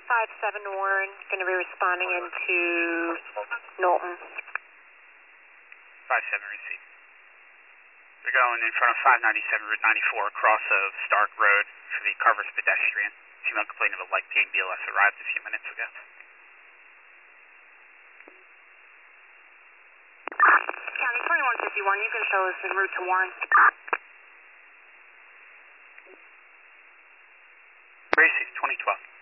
57 Warren, going to be responding into Knowlton. 57, receive. We're going in front of 597 Route 94 across of Stark Road for the Carver's pedestrian. Female complained of a leg pain. BLS arrived a few minutes ago. County 2151, you can show us en route to Warren. Gracie, 2012.